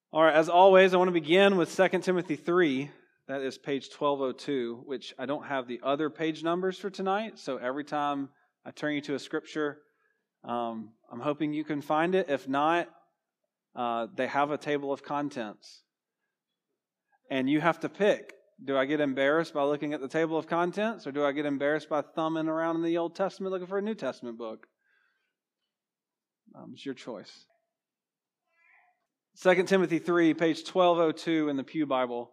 All right, as always, I want to begin with 2 Timothy 3. That is page 1202, which I don't have the other page numbers for tonight. So every time I turn you to a scripture, I'm hoping you can find it. If not, they have a table of contents. And you have to pick. Do I get embarrassed by looking at the table of contents, or do I get embarrassed by thumbing around in the Old Testament looking for a New Testament book? It's your choice. 2 Timothy 3, page 1202 in the Pew Bible.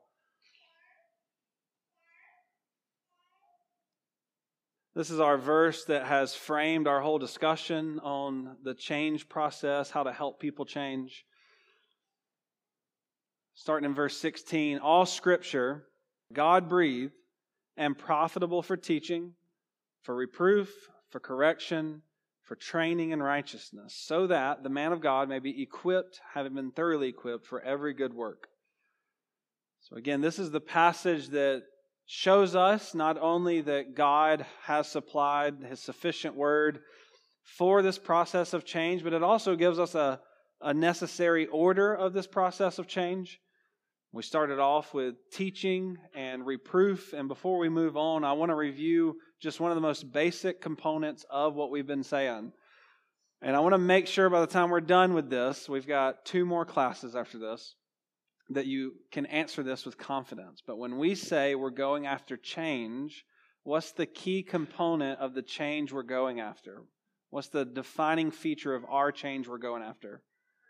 This is our verse that has framed our whole discussion on the change process, how to help people change. Starting in verse 16, all Scripture, God-breathed and profitable for teaching, for reproof, for correction, for training in righteousness, so that the man of God may be equipped, having been thoroughly equipped for every good work. So again, this is the passage that shows us not only that God has supplied His sufficient word for this process of change, but it also gives us a necessary order of this process of change. We started off with teaching and reproof, and before we move on, I want to review just one of the most basic components of what we've been saying. And I want to make sure by the time we're done with this, we've got 2 more classes after this, that you can answer this with confidence. But when we say we're going after change, what's the key component of the change we're going after? What's the defining feature of our change we're going after?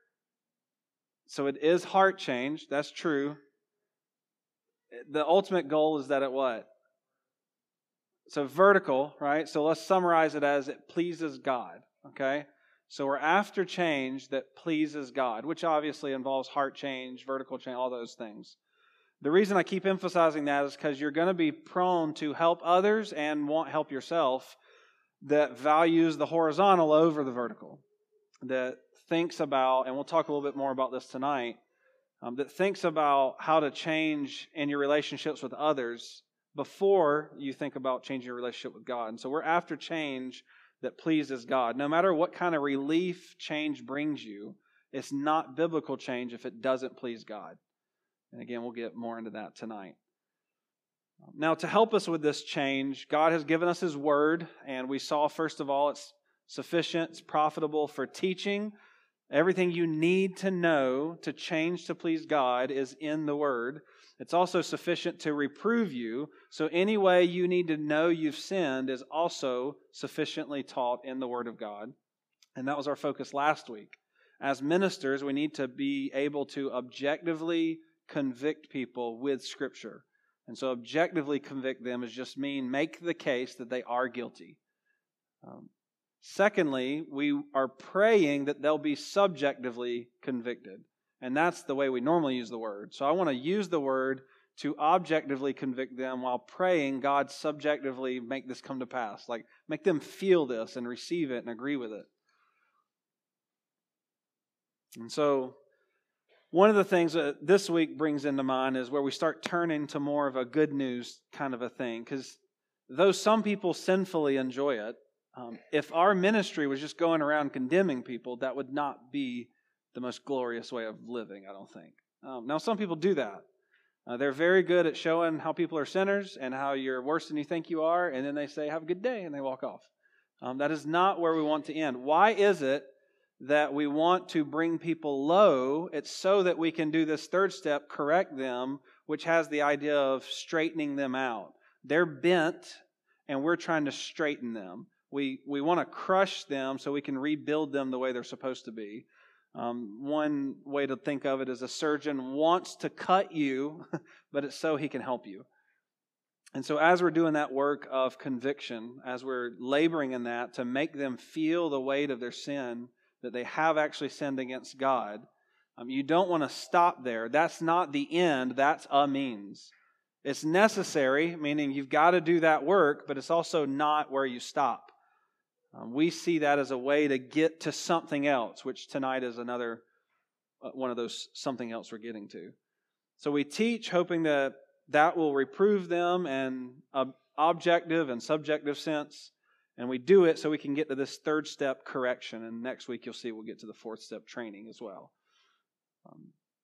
So it is heart change, that's true. The ultimate goal is that it what? So vertical, right? So let's summarize it as it pleases God, okay? So we're after change that pleases God, which obviously involves heart change, vertical change, all those things. The reason I keep emphasizing that is because you're going to be prone to help others and want help yourself that values the horizontal over the vertical, that thinks about, and we'll talk a little bit more about this tonight, that thinks about how to change in your relationships with others before you think about changing your relationship with God. And so we're after change that pleases God. No matter what kind of relief change brings you, it's not biblical change if it doesn't please God. And again, we'll get more into that tonight. Now, to help us with this change, God has given us His Word, and we saw, first of all, it's sufficient, it's profitable for teaching. Everything you need to know to change to please God is in the Word. It's also sufficient to reprove you, so any way you need to know you've sinned is also sufficiently taught in the Word of God. And that was our focus last week. As ministers, we need to be able to objectively convict people with Scripture. And so objectively convict them is just make the case that they are guilty. Secondly, we are praying that they'll be subjectively convicted. And that's the way we normally use the word. So I want to use the word to objectively convict them while praying God subjectively make this come to pass. Like, make them feel this and receive it and agree with it. And so one of the things that this week brings into mind is where we start turning to more of a good news kind of a thing. Because though some people sinfully enjoy it, if our ministry was just going around condemning people, that would not be the most glorious way of living, I don't think. Now, some people do that. They're very good at showing how people are sinners and how you're worse than you think you are, and then they say, have a good day, and they walk off. That is not where we want to end. Why is it that we want to bring people low? It's so that we can do this third step, correct them, which has the idea of straightening them out. They're bent, and we're trying to straighten them. We want to crush them so we can rebuild them the way they're supposed to be. One way to think of it is a surgeon wants to cut you, but it's so he can help you. And so as we're doing that work of conviction, as we're laboring in that to make them feel the weight of their sin, that they have actually sinned against God, you don't want to stop there. That's not the end, that's a means. It's necessary, meaning you've got to do that work, but it's also not where you stop. We see that as a way to get to something else, which tonight is another one of those something else we're getting to. So we teach hoping that will reprove them in an objective and subjective sense, and we do it so we can get to this third step, correction, and next week you'll see we'll get to the fourth step, training, as well.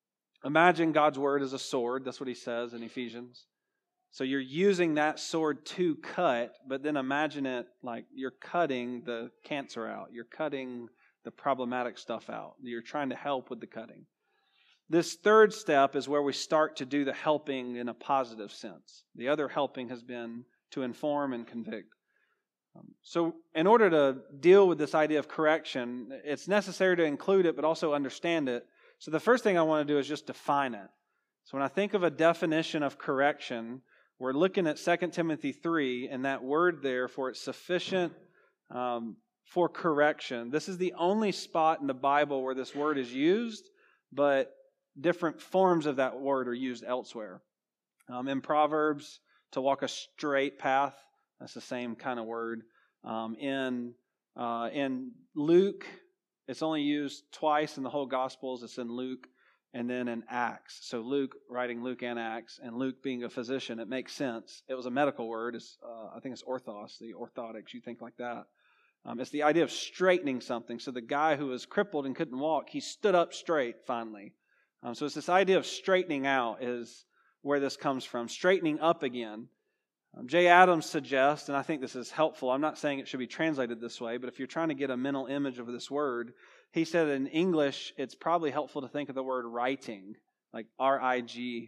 Imagine God's word as a sword. That's what he says in Ephesians. So you're using that sword to cut, but then imagine it like you're cutting the cancer out. You're cutting the problematic stuff out. You're trying to help with the cutting. This third step is where we start to do the helping in a positive sense. The other helping has been to inform and convict. So in order to deal with this idea of correction, it's necessary to include it, but also understand it. So the first thing I want to do is just define it. So when I think of a definition of correction, we're looking at 2 Timothy 3, and that word there for it's sufficient for correction. This is the only spot in the Bible where this word is used, but different forms of that word are used elsewhere. In Proverbs, to walk a straight path, that's the same kind of word. In Luke, it's only used twice in the whole Gospels. It's in Luke and then in Acts. So Luke, writing Luke and Acts, and Luke being a physician, it makes sense. It was a medical word. I think it's orthos, the orthotics, you think like that. It's the idea of straightening something. So the guy who was crippled and couldn't walk, he stood up straight finally. So it's this idea of straightening out is where this comes from, straightening up again. J. Adams suggests, and I think this is helpful, I'm not saying it should be translated this way, but if you're trying to get a mental image of this word, he said in English, it's probably helpful to think of the word writing, like R-I-G-H-T-I-N-G,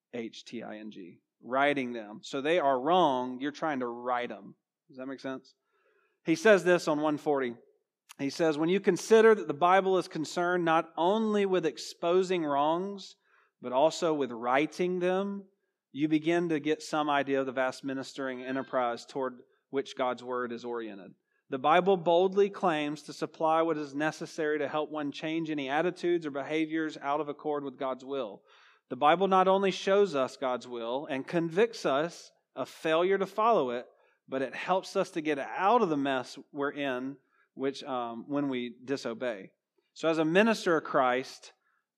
writing them. So they are wrong, you're trying to right them. Does that make sense? He says this on 140. He says, when you consider that the Bible is concerned not only with exposing wrongs, but also with righting them, you begin to get some idea of the vast ministering enterprise toward which God's Word is oriented. The Bible boldly claims to supply what is necessary to help one change any attitudes or behaviors out of accord with God's will. The Bible not only shows us God's will and convicts us of failure to follow it, but it helps us to get out of the mess we're in when we disobey. So as a minister of Christ,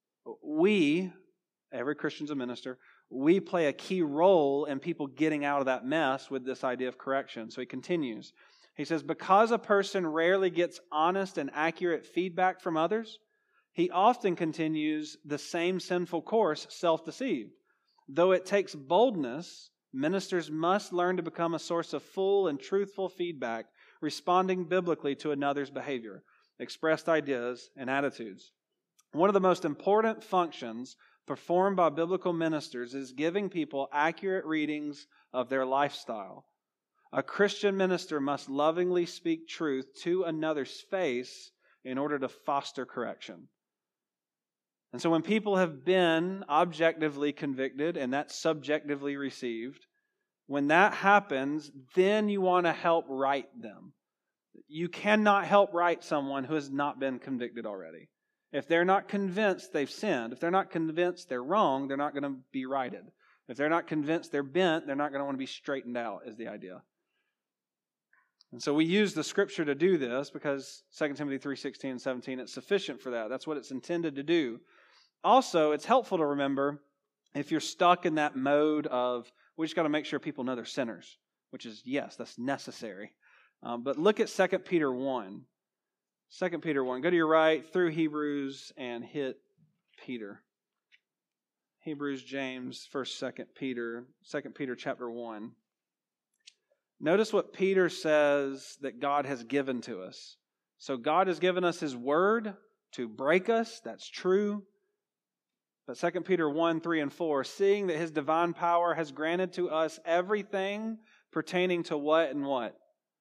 every Christian's a minister, we play a key role in people getting out of that mess with this idea of correction. So he continues. He says, because a person rarely gets honest and accurate feedback from others, he often continues the same sinful course, self-deceived. Though it takes boldness, ministers must learn to become a source of full and truthful feedback, responding biblically to another's behavior, expressed ideas, and attitudes. One of the most important functions performed by biblical ministers is giving people accurate readings of their lifestyle. A Christian minister must lovingly speak truth to another's face in order to foster correction. And so when people have been objectively convicted and that's subjectively received, when that happens, then you want to help right them. You cannot help right someone who has not been convicted already. If they're not convinced they've sinned, if they're not convinced they're wrong, they're not going to be righted. If they're not convinced they're bent, they're not going to want to be straightened out, is the idea. And so we use the Scripture to do this because 2 Timothy 3:16 and 17, it's sufficient for that. That's what it's intended to do. Also, it's helpful to remember if you're stuck in that mode of, we just got to make sure people know they're sinners, which is, yes, that's necessary. But look at 2 Peter 1. 2 Peter 1. Go to your right through Hebrews and hit Peter. Hebrews, James, 1st, 2nd Peter, 2 Peter chapter 1. Notice what Peter says that God has given to us. So God has given us His Word to break us. That's true. But 2 Peter 1, 3, and 4, seeing that His divine power has granted to us everything pertaining to what and what?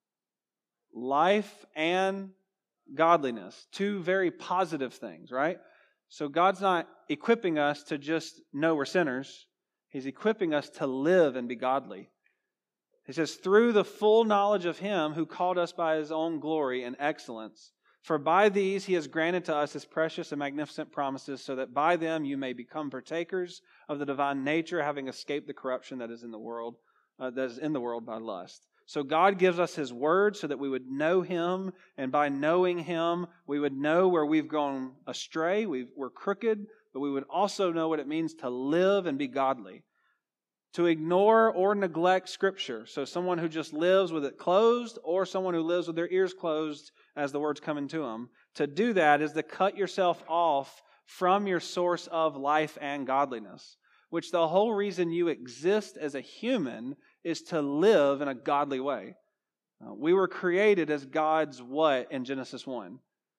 Life and godliness. Two very positive things, right? So God's not equipping us to just know we're sinners. He's equipping us to live and be godly. He says, through the full knowledge of Him who called us by His own glory and excellence, for by these He has granted to us His precious and magnificent promises, so that by them you may become partakers of the divine nature, having escaped the corruption that is in the world by lust. So God gives us His Word so that we would know Him, and by knowing Him, we would know where we've gone astray, we're crooked, but we would also know what it means to live and be godly. To ignore or neglect Scripture, so someone who just lives with it closed, or someone who lives with their ears closed as the Word's coming to them, to do that is to cut yourself off from your source of life and godliness, which the whole reason you exist as a human is to live in a godly way. We were created as God's what in Genesis 1?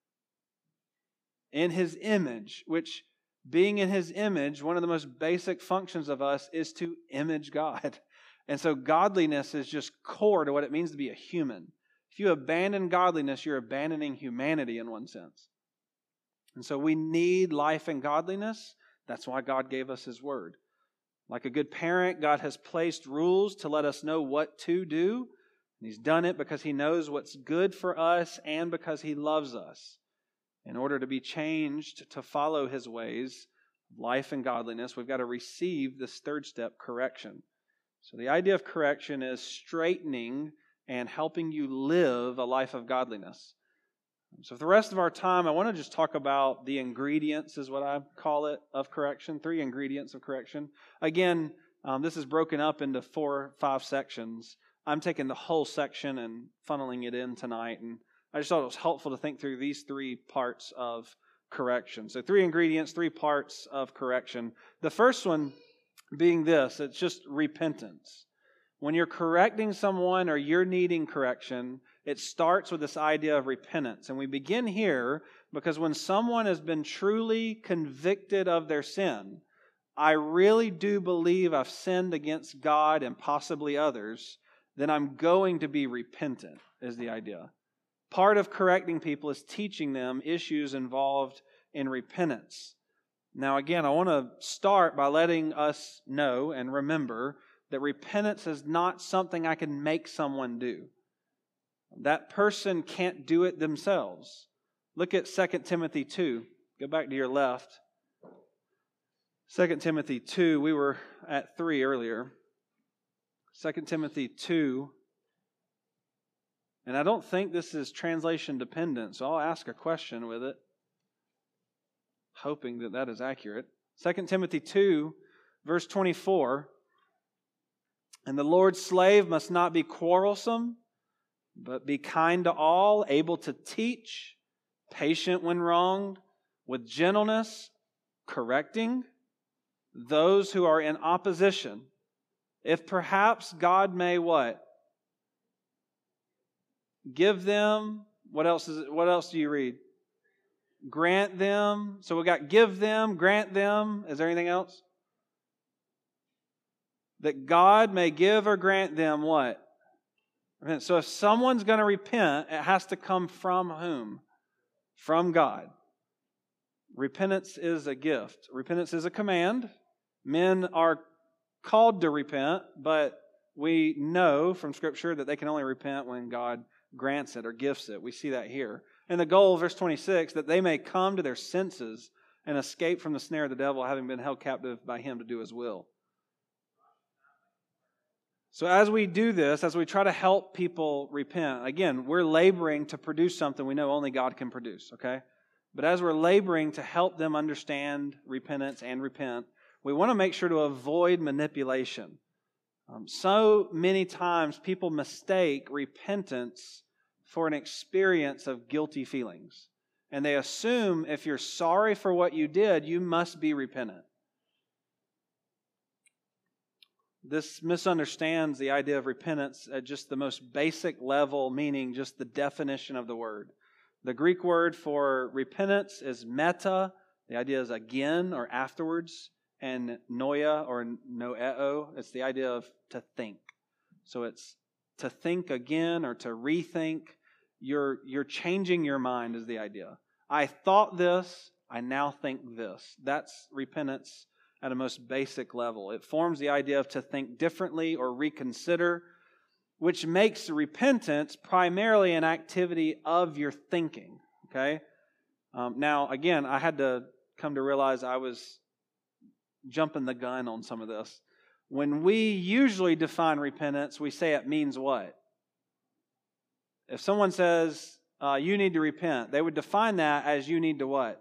In His image, which being in His image, one of the most basic functions of us is to image God. And so godliness is just core to what it means to be a human. If you abandon godliness, you're abandoning humanity in one sense. And so we need life and godliness. That's why God gave us His Word. Like a good parent, God has placed rules to let us know what to do. And He's done it because He knows what's good for us and because He loves us. In order to be changed to follow His ways, life and godliness, we've got to receive this third step, correction. So the idea of correction is straightening and helping you live a life of godliness. So for the rest of our time, I want to just talk about the ingredients, is what I call it, of correction. 3 ingredients of correction. Again, this is broken up into 4 or 5 sections. I'm taking the whole section and funneling it in tonight, and I just thought it was helpful to think through these 3 parts of correction. So 3 ingredients, 3 parts of correction. The first one being this, it's just repentance. When you're correcting someone or you're needing correction, it starts with this idea of repentance. And we begin here because when someone has been truly convicted of their sin, I really do believe I've sinned against God and possibly others, then I'm going to be repentant, is the idea. Part of correcting people is teaching them issues involved in repentance. Now, again, I want to start by letting us know and remember that repentance is not something I can make someone do. That person can't do it themselves. Look at 2 Timothy 2. Go back to your left. 2 Timothy 2, we were at 3 earlier. 2 Timothy 2. And I don't think this is translation dependent, so I'll ask a question with it, hoping that that is accurate. 2 Timothy 2, verse 24. And the Lord's slave must not be quarrelsome, but be kind to all, able to teach, patient when wronged, with gentleness, correcting those who are in opposition. If perhaps God may what? Give them, what else do you read? Grant them. So we got give them, grant them. Is there anything else? That God may give or grant them what? So if someone's going to repent, it has to come from whom? From God. Repentance is a gift. Repentance is a command. Men are called to repent, but we know from Scripture that they can only repent when God grants it or gifts it. We see that here. And the goal, verse 26, that they may come to their senses and escape from the snare of the devil, having been held captive by him to do his will. So as we do this, as we try to help people repent, again, we're laboring to produce something we know only God can produce, okay? But as we're laboring to help them understand repentance and repent, we want to make sure to avoid manipulation. So many times people mistake repentance for an experience of guilty feelings. And they assume if you're sorry for what you did, you must be repentant. This misunderstands the idea of repentance at just the most basic level, meaning just the definition of the word. The Greek word for repentance is meta. The idea is again or afterwards. And noia or noeo, it's the idea of to think. So it's to think again or to rethink. You're changing your mind is the idea. I thought this, I now think this. That's repentance at a most basic level. It forms the idea of to think differently or reconsider, which makes repentance primarily an activity of your thinking. Okay? Now, again, I had to come to realize I was jumping the gun on some of this. When we usually define repentance, we say it means what? If someone says, you need to repent, they would define that as you need to what?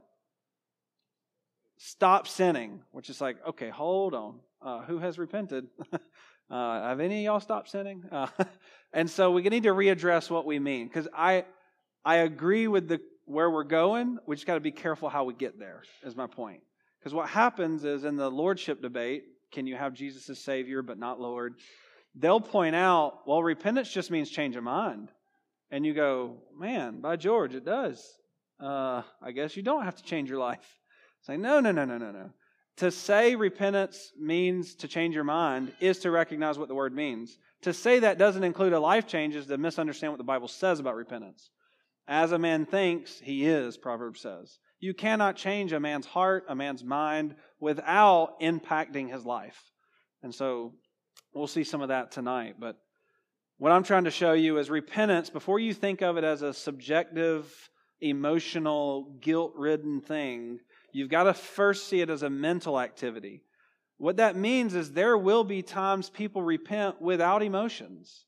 Stop sinning, which is like, okay, hold on. Who has repented? Have any of y'all stopped sinning? And so we need to readdress what we mean. Because I agree with where we're going. We just got to be careful how we get there, is my point. Because what happens is in the lordship debate, can you have Jesus as Savior but not Lord? They'll point out, well, repentance just means change of mind. And you go, man, by George, it does. I guess you don't have to change your life. Say, no. To say repentance means to change your mind is to recognize what the word means. To say that doesn't include a life change is to misunderstand what the Bible says about repentance. As a man thinks, he is, Proverbs says. You cannot change a man's heart, a man's mind, without impacting his life. And so we'll see some of that tonight. But what I'm trying to show you is repentance, before you think of it as a subjective, emotional, guilt-ridden thing, you've got to first see it as a mental activity. What that means is there will be times people repent without emotions.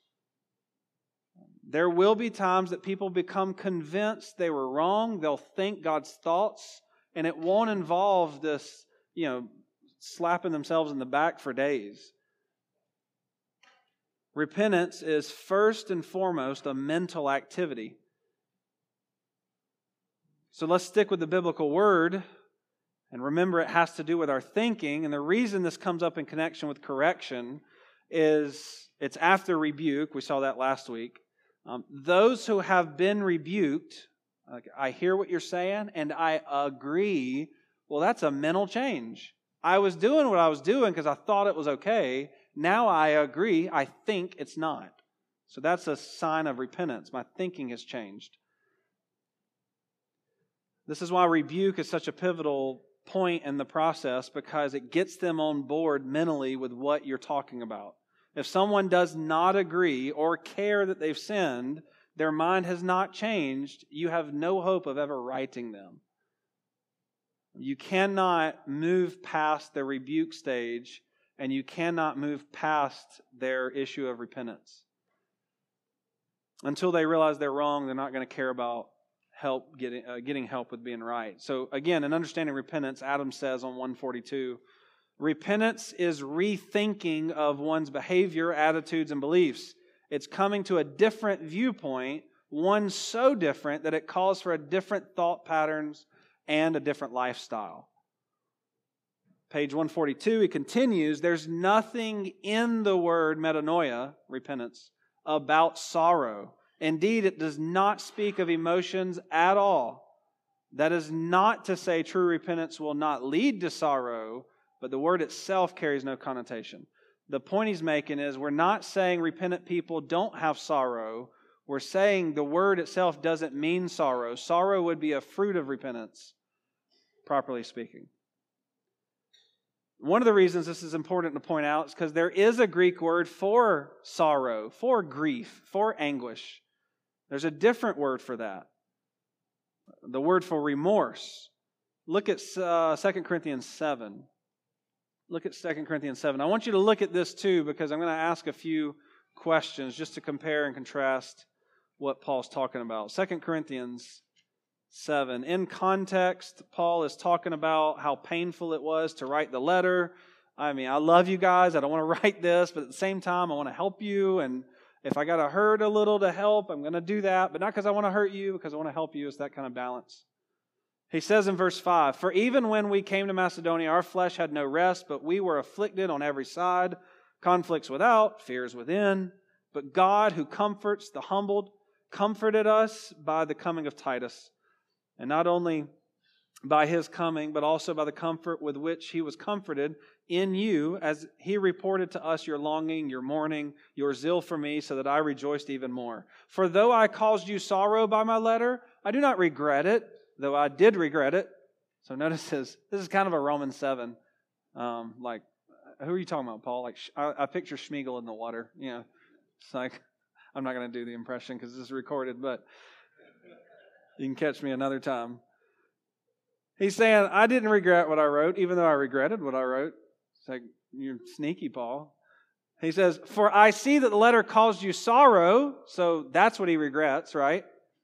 There will be times that people become convinced they were wrong. They'll think God's thoughts, and it won't involve this, slapping themselves in the back for days. Repentance is first and foremost a mental activity. So let's stick with the biblical word, and remember it has to do with our thinking. And the reason this comes up in connection with correction is it's after rebuke. We saw that last week. Those who have been rebuked, I hear what you're saying and I agree. Well, that's a mental change. I was doing what I was doing because I thought it was okay. Now I agree. I think it's not. So that's a sign of repentance. My thinking has changed. This is why rebuke is such a pivotal point in the process, because it gets them on board mentally with what you're talking about. If someone does not agree or care that they've sinned, their mind has not changed, you have no hope of ever righting them. You cannot move past the rebuke stage, and you cannot move past their issue of repentance. Until they realize they're wrong, they're not going to care about getting help with being right. So again, in understanding repentance, Adam says on 142, repentance is rethinking of one's behavior, attitudes, and beliefs. It's coming to a different viewpoint, one so different that it calls for a different thought patterns and a different lifestyle. Page 142, he continues, there's nothing in the word metanoia, repentance, about sorrow. Indeed, it does not speak of emotions at all. That is not to say true repentance will not lead to sorrow, but the word itself carries no connotation. The point he's making is we're not saying repentant people don't have sorrow. We're saying the word itself doesn't mean sorrow. Sorrow would be a fruit of repentance, properly speaking. One of the reasons this is important to point out is because there is a Greek word for sorrow, for grief, for anguish. There's a different word for that. The word for remorse. Look at 2 Corinthians 7. Look at 2 Corinthians 7. I want you to look at this too, because I'm going to ask a few questions just to compare and contrast what Paul's talking about. 2 Corinthians 7. In context, Paul is talking about how painful it was to write the letter. I mean, I love you guys. I don't want to write this, but at the same time, I want to help you. And if I got to hurt a little to help, I'm going to do that. But not because I want to hurt you, because I want to help you. It's that kind of balance. He says in verse 5, for even when we came to Macedonia, our flesh had no rest, but we were afflicted on every side, conflicts without, fears within. But God, who comforts the humbled, comforted us by the coming of Titus. And not only by his coming, but also by the comfort with which he was comforted in you, as he reported to us your longing, your mourning, your zeal for me, so that I rejoiced even more. For though I caused you sorrow by my letter, I do not regret it, though I did regret it. So notice this is kind of a Romans 7. Who are you talking about, Paul? Like, I picture Schmiegel in the water. It's like, I'm not going to do the impression because this is recorded, but you can catch me another time. He's saying, I didn't regret what I wrote, even though I regretted what I wrote. It's like, you're sneaky, Paul. He says, for I see that the letter caused you sorrow. So that's what he regrets, right?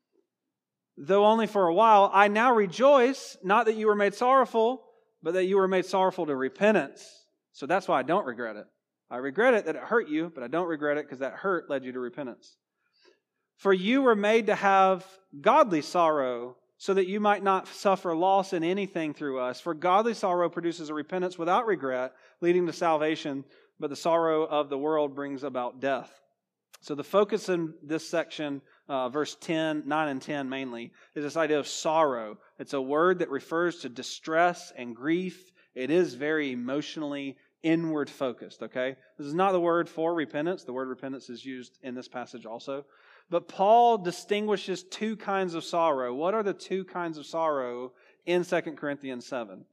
Though only for a while, I now rejoice, not that you were made sorrowful, but that you were made sorrowful to repentance. So that's why I don't regret it. I regret it that it hurt you, but I don't regret it because that hurt led you to repentance. For you were made to have godly sorrow, so that you might not suffer loss in anything through us. For godly sorrow produces a repentance without regret, leading to salvation, but the sorrow of the world brings about death. So the focus in this section, verse 9 and 10 mainly, is this idea of sorrow. It's a word that refers to distress and grief. It is very emotionally inward focused, okay? This is not the word for repentance. The word repentance is used in this passage also. But Paul distinguishes two kinds of sorrow. What are the two kinds of sorrow in 2 Corinthians 7?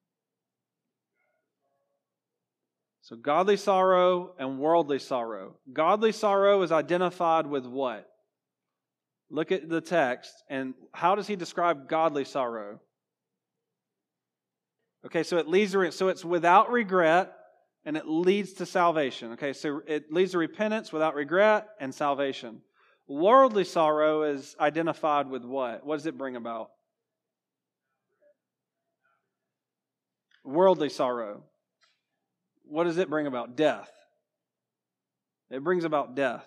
So godly sorrow and worldly sorrow. Godly sorrow is identified with what? Look at the text, and how does he describe godly sorrow? Okay, so it's without regret, and it leads to salvation. Okay, so it leads to repentance without regret and salvation. Worldly sorrow is identified with what? What does it bring about? Worldly sorrow. What does it bring about? Death. It brings about death.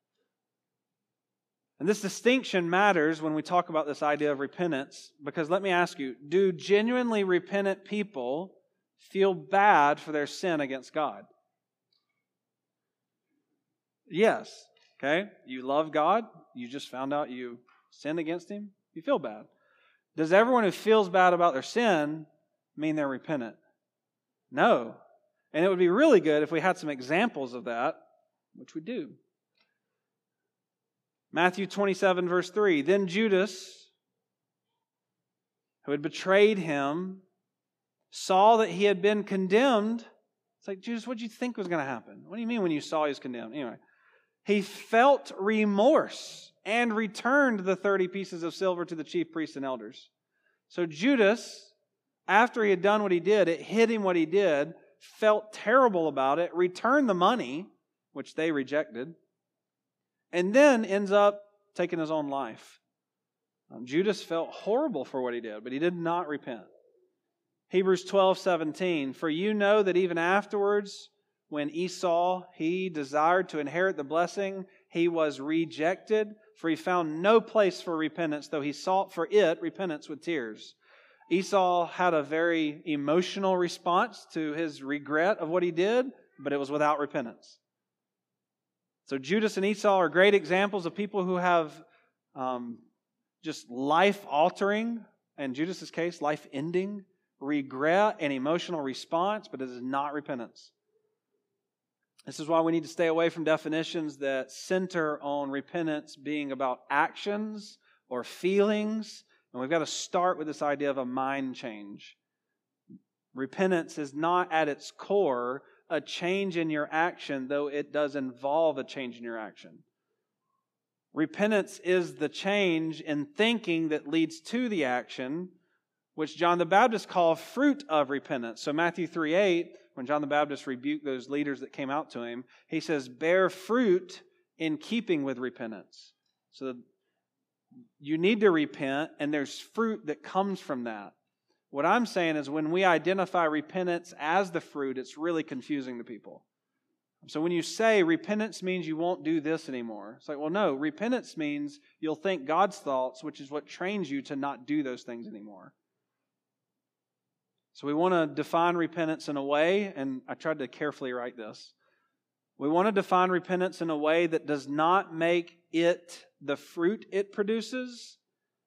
And this distinction matters when we talk about this idea of repentance, because let me ask you, do genuinely repentant people feel bad for their sin against God? Yes. Okay? You love God. You just found out you sinned against Him. You feel bad. Does everyone who feels bad about their sin mean they're repentant? No. And it would be really good if we had some examples of that, which we do. Matthew 27, verse 3. Then Judas, who had betrayed Him, saw that he had been condemned. It's like, Judas, what did you think was going to happen? What do you mean when you saw he was condemned? Anyway, he felt remorse and returned the 30 pieces of silver to the chief priests and elders. So Judas, after he had done what he did, it hit him what he did, felt terrible about it, returned the money, which they rejected, and then ends up taking his own life. Judas felt horrible for what he did, but he did not repent. Hebrews 12:17, for you know that even afterwards, when Esau, he desired to inherit the blessing, he was rejected, for he found no place for repentance, though he sought for it, repentance with tears. Esau had a very emotional response to his regret of what he did, but it was without repentance. So Judas and Esau are great examples of people who have just life-altering, in Judas' case, life-ending, regret and emotional response, but it is not repentance. This is why we need to stay away from definitions that center on repentance being about actions or feelings. And we've got to start with this idea of a mind change. Repentance is not at its core a change in your action, though it does involve a change in your action. Repentance is the change in thinking that leads to the action, which John the Baptist called fruit of repentance. So Matthew 3:8, when John the Baptist rebuked those leaders that came out to him, he says, bear fruit in keeping with repentance. So you need to repent, and there's fruit that comes from that. What I'm saying is when we identify repentance as the fruit, it's really confusing to people. So when you say repentance means you won't do this anymore, it's like, well, no, repentance means you'll think God's thoughts, which is what trains you to not do those things anymore. So we want to define repentance in a way, and I tried to carefully write this. We want to define repentance in a way that does not make it the fruit it produces,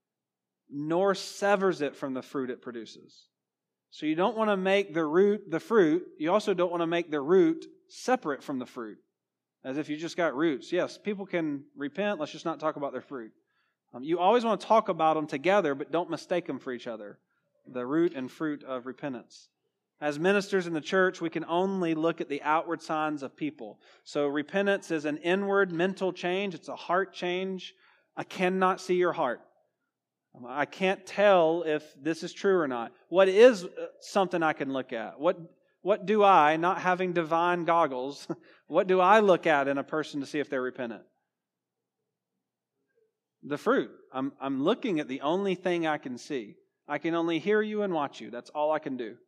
nor severs it from the fruit it produces. So you don't want to make the root the fruit. You also don't want to make the root separate from the fruit, as if you just got roots. Yes, people can repent. Let's just not talk about their fruit. You always want to talk about them together, but don't mistake them for each other. The root and fruit of repentance. As ministers in the church, we can only look at the outward signs of people. So repentance is an inward mental change. It's a heart change. I cannot see your heart. I can't tell if this is true or not. What is something I can look at? What do I, not having divine goggles, what do I look at in a person to see if they're repentant? The fruit. I'm looking at the only thing I can see. I can only hear you and watch you. That's all I can do.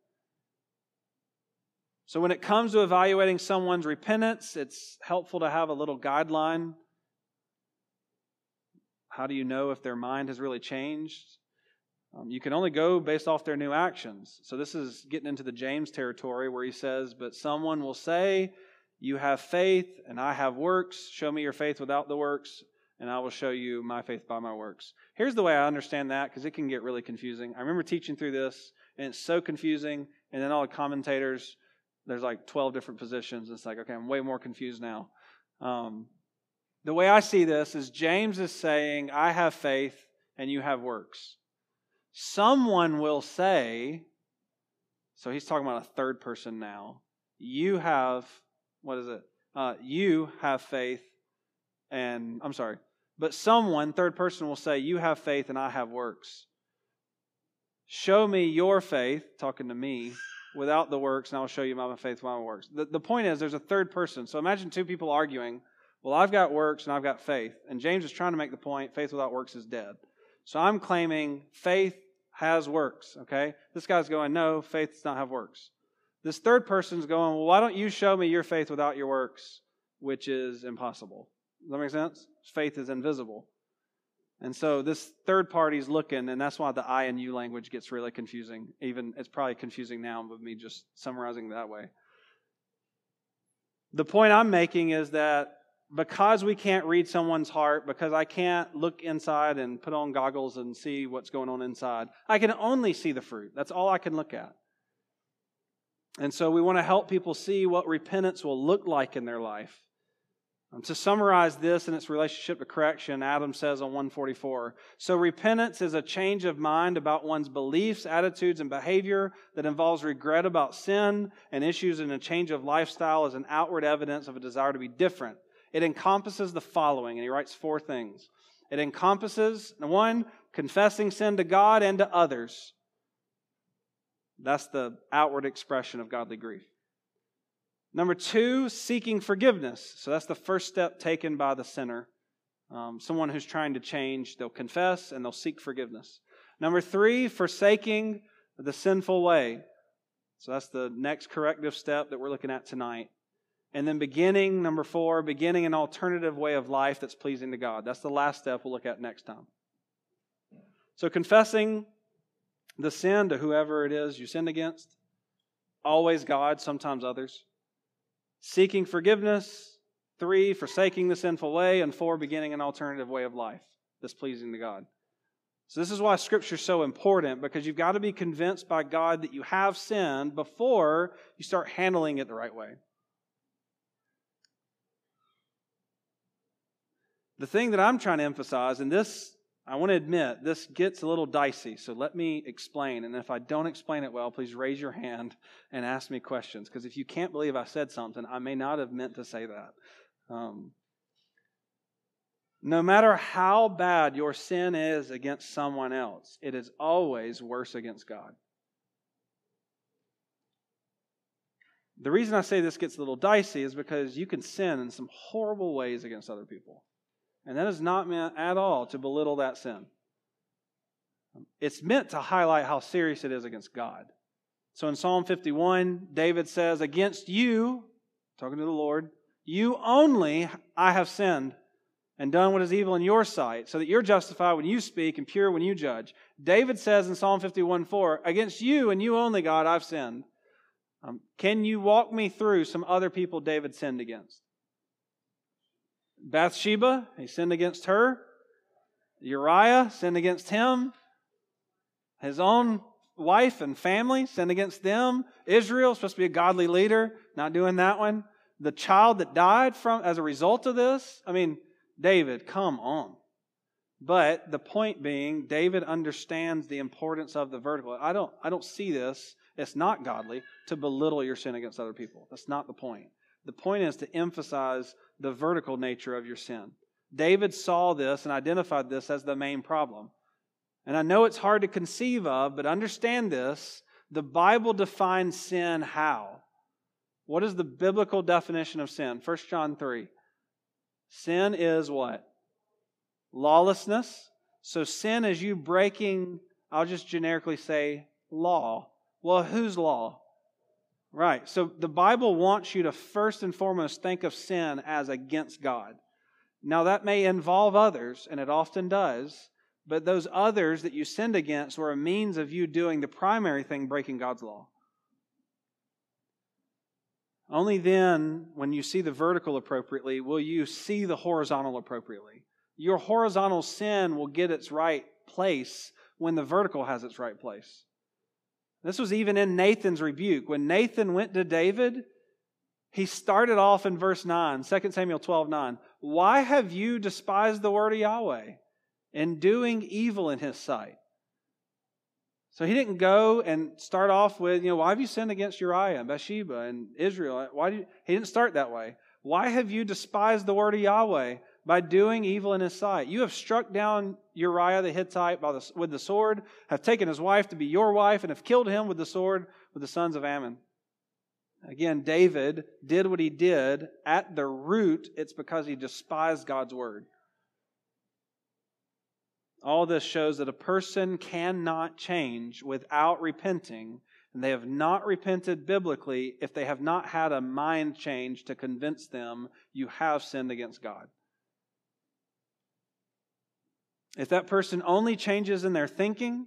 So when it comes to evaluating someone's repentance, it's helpful to have a little guideline. How do you know if their mind has really changed? You can only go based off their new actions. So this is getting into the James territory where he says, but someone will say, you have faith and I have works. Show me your faith without the works, and I will show you my faith by my works. Here's the way I understand that, because it can get really confusing. I remember teaching through this, and it's so confusing. And then all the commentators, there's like 12 different positions. It's like, okay, I'm way more confused now. The way I see this is James is saying, I have faith and you have works. Someone will say, so he's talking about a third person now. You have, you have faith but someone, third person, will say, you have faith and I have works. Show me your faith, talking to me, without the works, and I will show you my faith without my works. The point is, there's a third person. So imagine two people arguing. Well, I've got works and I've got faith. And James is trying to make the point, faith without works is dead. So I'm claiming faith has works, okay? This guy's going, no, faith does not have works. This third person's going, well, why don't you show me your faith without your works, which is impossible. Does that make sense? Faith is invisible. And so this third party's looking, and that's why the I and you language gets really confusing. Even it's probably confusing now with me just summarizing that way. The point I'm making is that because we can't read someone's heart, because I can't look inside and put on goggles and see what's going on inside, I can only see the fruit. That's all I can look at. And so we want to help people see what repentance will look like in their life. To summarize this in its relationship to correction, Adam says on 144, so repentance is a change of mind about one's beliefs, attitudes, and behavior that involves regret about sin and issues in a change of lifestyle as an outward evidence of a desire to be different. It encompasses the following, and he writes 4 things. It encompasses, 1, confessing sin to God and to others. That's the outward expression of godly grief. Number 2, seeking forgiveness. So that's the first step taken by the sinner. Someone who's trying to change, they'll confess and they'll seek forgiveness. Number 3, forsaking the sinful way. So that's the next corrective step that we're looking at tonight. And then number 4, beginning an alternative way of life that's pleasing to God. That's the last step we'll look at next time. So confessing the sin to whoever it is you sinned against. Always God, sometimes others. Seeking forgiveness. 3, forsaking the sinful way. And 4, beginning an alternative way of life that's pleasing to God. So this is why Scripture is so important, because you've got to be convinced by God that you have sinned before you start handling it the right way. The thing that I'm trying to emphasize, and this, I want to admit, this gets a little dicey, so let me explain. And if I don't explain it well, please raise your hand and ask me questions. Because if you can't believe I said something, I may not have meant to say that. No matter how bad your sin is against someone else, it is always worse against God. The reason I say this gets a little dicey is because you can sin in some horrible ways against other people. And that is not meant at all to belittle that sin. It's meant to highlight how serious it is against God. So in Psalm 51, David says, against you, talking to the Lord, you only I have sinned and done what is evil in your sight, so that you're justified when you speak and pure when you judge. David says in Psalm 51:4, against you and you only, God, I've sinned. Can you walk me through some other people David sinned against? Bathsheba, he sinned against her. Uriah sinned against him. His own wife and family sinned against them. Israel, supposed to be a godly leader, not doing that one. The child that died as a result of this. I mean, David, come on. But the point being, David understands the importance of the vertical. I don't see this. It's not godly to belittle your sin against other people. That's not the point. The point is to emphasize the vertical nature of your sin. David saw this and identified this as the main problem. And I know it's hard to conceive of, but understand this. The Bible defines sin how? What is the biblical definition of sin? 1 John 3. Sin is what? Lawlessness. So sin is you breaking, I'll just generically say, law. Well, whose law? Right. So the Bible wants you to first and foremost think of sin as against God. Now that may involve others, and it often does, but those others that you sinned against were a means of you doing the primary thing, breaking God's law. Only then, when you see the vertical appropriately, will you see the horizontal appropriately. Your horizontal sin will get its right place when the vertical has its right place. This was even in Nathan's rebuke. When Nathan went to David, he started off in verse 9, 2 Samuel 12:9. Why have you despised the word of Yahweh in doing evil in His sight? So he didn't go and start off with, why have you sinned against Uriah and Bathsheba and Israel? He didn't start that way. Why have you despised the word of Yahweh by doing evil in His sight? You have struck down Uriah the Hittite with the sword, have taken his wife to be your wife, and have killed him with the sword with the sons of Ammon. Again, David did what he did. At the root, it's because he despised God's word. All this shows that a person cannot change without repenting, and they have not repented biblically if they have not had a mind change to convince them you have sinned against God. If that person only changes in their thinking,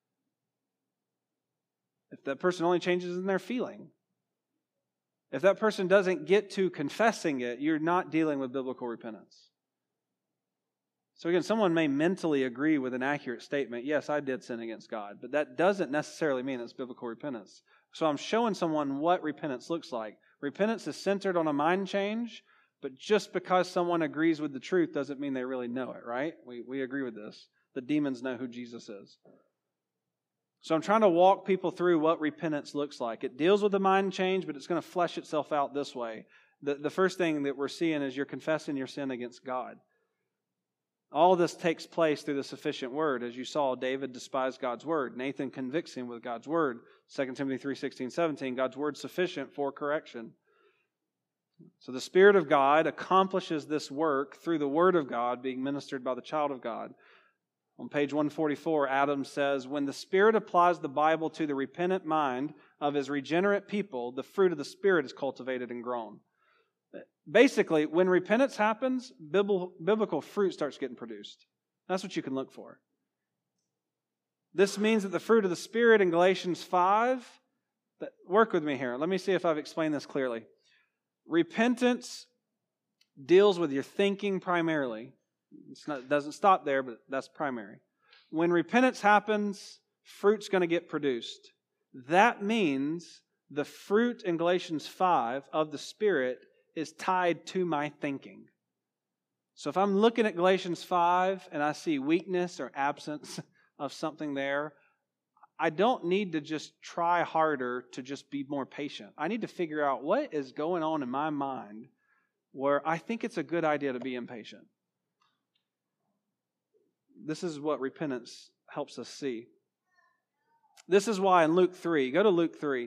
if that person only changes in their feeling, if that person doesn't get to confessing it, you're not dealing with biblical repentance. So again, someone may mentally agree with an accurate statement, yes, I did sin against God, but that doesn't necessarily mean it's biblical repentance. So I'm showing someone what repentance looks like. Repentance is centered on a mind change, but just because someone agrees with the truth doesn't mean they really know it, right? We agree with this. The demons know who Jesus is. So I'm trying to walk people through what repentance looks like. It deals with the mind change, but it's going to flesh itself out this way. The first thing that we're seeing is you're confessing your sin against God. All this takes place through the sufficient word. As you saw, David despised God's word. Nathan convicts him with God's word. 2 Timothy 3:16-17, God's word sufficient for correction. So the Spirit of God accomplishes this work through the Word of God being ministered by the child of God. On page 144, Adams says, when the Spirit applies the Bible to the repentant mind of His regenerate people, the fruit of the Spirit is cultivated and grown. Basically, when repentance happens, biblical fruit starts getting produced. That's what you can look for. This means that the fruit of the Spirit in Galatians 5, work with me here. Let me see if I've explained this clearly. Repentance deals with your thinking primarily. It doesn't stop there, but that's primary. When repentance happens, fruit's going to get produced. That means the fruit in Galatians 5 of the Spirit is tied to my thinking. So if I'm looking at Galatians 5 and I see weakness or absence of something there, I don't need to just try harder to just be more patient. I need to figure out what is going on in my mind where I think it's a good idea to be impatient. This is what repentance helps us see. This is why in Luke 3, go to Luke 3.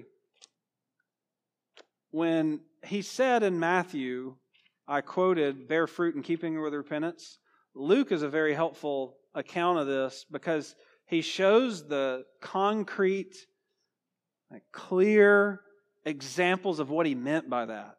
When he said in Matthew, I quoted, bear fruit in keeping with repentance, Luke is a very helpful account of this because he shows the concrete, clear examples of what he meant by that.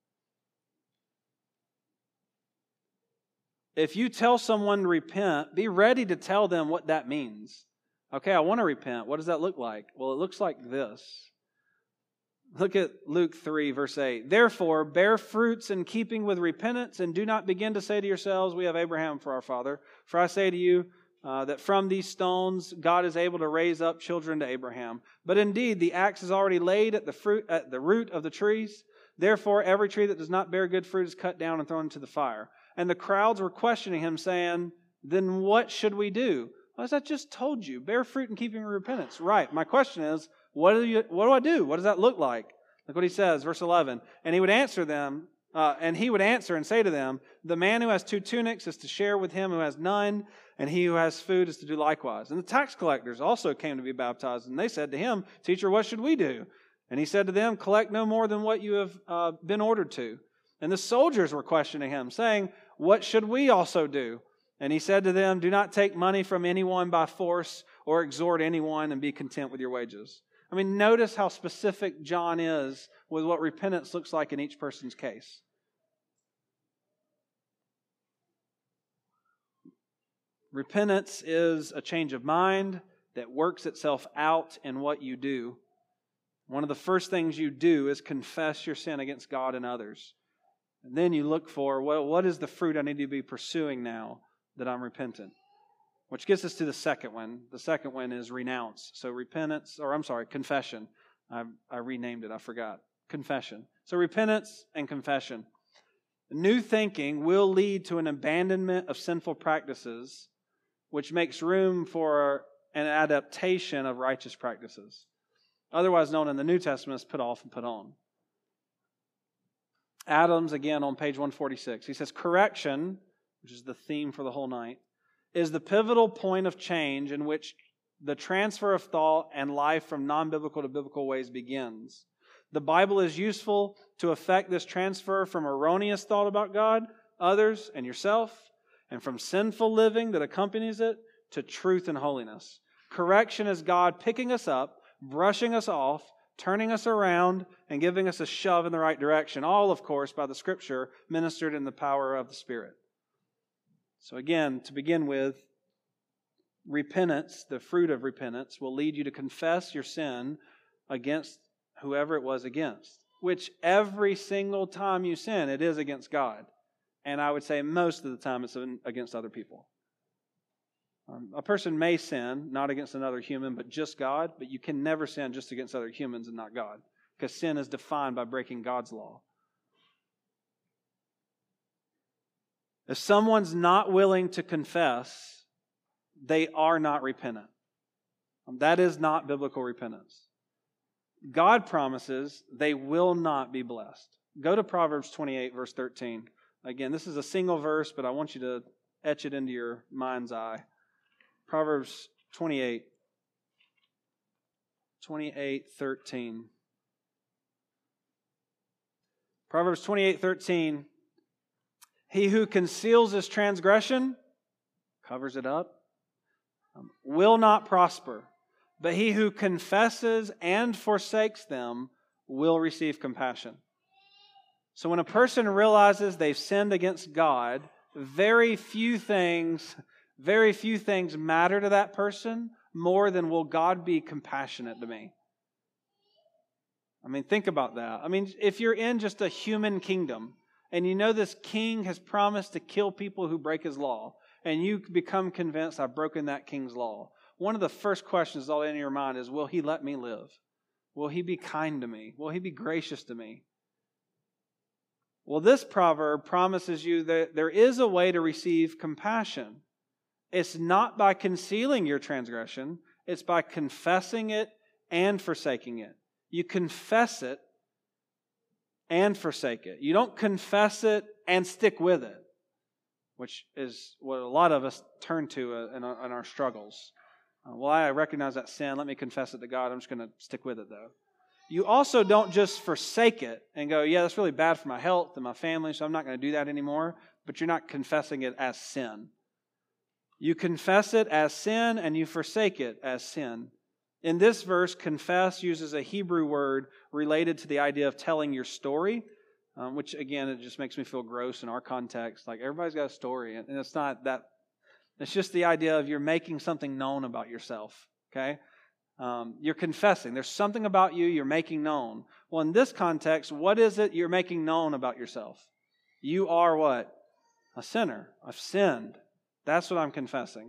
If you tell someone to repent, be ready to tell them what that means. Okay, I want to repent. What does that look like? Well, it looks like this. Look at Luke 3, verse 8. Therefore, bear fruits in keeping with repentance, and do not begin to say to yourselves, we have Abraham for our father. For I say to you, that from these stones God is able to raise up children to Abraham. But indeed, the axe is already laid at the root of the trees. Therefore, every tree that does not bear good fruit is cut down and thrown into the fire. And the crowds were questioning him, saying, then what should we do? Well, as I just told you, bear fruit in keeping with repentance. Right. My question is, what do I do? What does that look like? Look what he says, verse 11. And he would answer and say to them, the man who has 2 tunics is to share with him who has none, and he who has food is to do likewise. And the tax collectors also came to be baptized, and they said to him, Teacher, what should we do? And he said to them, collect no more than what you have been ordered to. And the soldiers were questioning him, saying, what should we also do? And he said to them, do not take money from anyone by force or exhort anyone, and be content with your wages. I mean, notice how specific John is with what repentance looks like in each person's case. Repentance is a change of mind that works itself out in what you do. One of the first things you do is confess your sin against God and others. And then you look for, well, what is the fruit I need to be pursuing now that I'm repentant? Which gets us to the second one. The second one is renounce. So confession. I renamed it, I forgot. Confession. So repentance and confession. New thinking will lead to an abandonment of sinful practices, which makes room for an adaptation of righteous practices, otherwise known in the New Testament as put off and put on. Adams, again, on page 146, he says, correction, which is the theme for the whole night, is the pivotal point of change in which the transfer of thought and life from non-biblical to biblical ways begins. The Bible is useful to effect this transfer from erroneous thought about God, others, and yourself, and from sinful living that accompanies it to truth and holiness. Correction is God picking us up, brushing us off, turning us around, and giving us a shove in the right direction. All, of course, by the Scripture ministered in the power of the Spirit. So again, to begin with, repentance, the fruit of repentance, will lead you to confess your sin against whoever it was against, which every single time you sin, it is against God. And I would say most of the time it's against other people. A person may sin, not against another human, but just God, but you can never sin just against other humans and not God, because sin is defined by breaking God's law. If someone's not willing to confess, they are not repentant. That is not biblical repentance. God promises they will not be blessed. Go to Proverbs 28, verse 13. Again, this is a single verse, but I want you to etch it into your mind's eye. Proverbs 28:13. Proverbs 28:13. He who conceals his transgression, covers it up, will not prosper. But he who confesses and forsakes them will receive compassion. So when a person realizes they've sinned against God, very few things matter to that person more than will God be compassionate to me. I mean, think about that. I mean, if you're in just a human kingdom and you know this king has promised to kill people who break his law, and you become convinced I've broken that king's law, one of the first questions all in your mind is, will he let me live? Will he be kind to me? Will he be gracious to me? Well, this proverb promises you that there is a way to receive compassion. It's not by concealing your transgression. It's by confessing it and forsaking it. You confess it and forsake it. You don't confess it and stick with it, which is what a lot of us turn to in our struggles. Well, I recognize that sin. Let me confess it to God. I'm just going to stick with it, though. You also don't just forsake it and go, yeah, that's really bad for my health and my family, so I'm not going to do that anymore. But you're not confessing it as sin. You confess it as sin and you forsake it as sin. In this verse, confess uses a Hebrew word related to the idea of telling your story, which, again, it just makes me feel gross in our context. Like, everybody's got a story, and it's not that. It's just the idea of you're making something known about yourself, okay? You're confessing. There's something about you you're making known. Well, in this context, what is it you're making known about yourself? You are what? A sinner. I've sinned. That's what I'm confessing.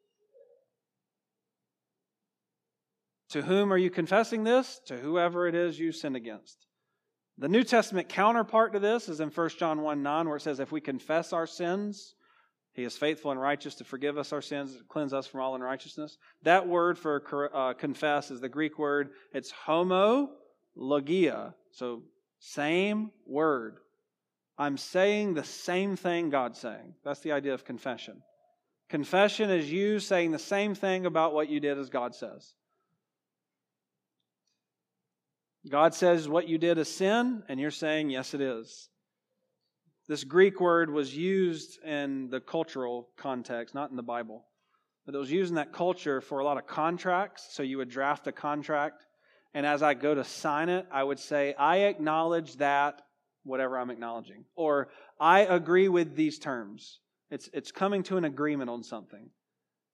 To whom are you confessing this? To whoever it is you sin against. The New Testament counterpart to this is in 1 John 1:9, where it says, if we confess our sins, He is faithful and righteous to forgive us our sins, cleanse us from all unrighteousness. That word for confess is the Greek word. It's homologia. So, same word. I'm saying the same thing God's saying. That's the idea of confession. Confession is you saying the same thing about what you did as God says. God says what you did is sin, and you're saying, yes, it is. This Greek word was used in the cultural context, not in the Bible. But it was used in that culture for a lot of contracts. So you would draft a contract, and as I go to sign it, I would say, I acknowledge that, whatever I'm acknowledging. Or, I agree with these terms. It's coming to an agreement on something.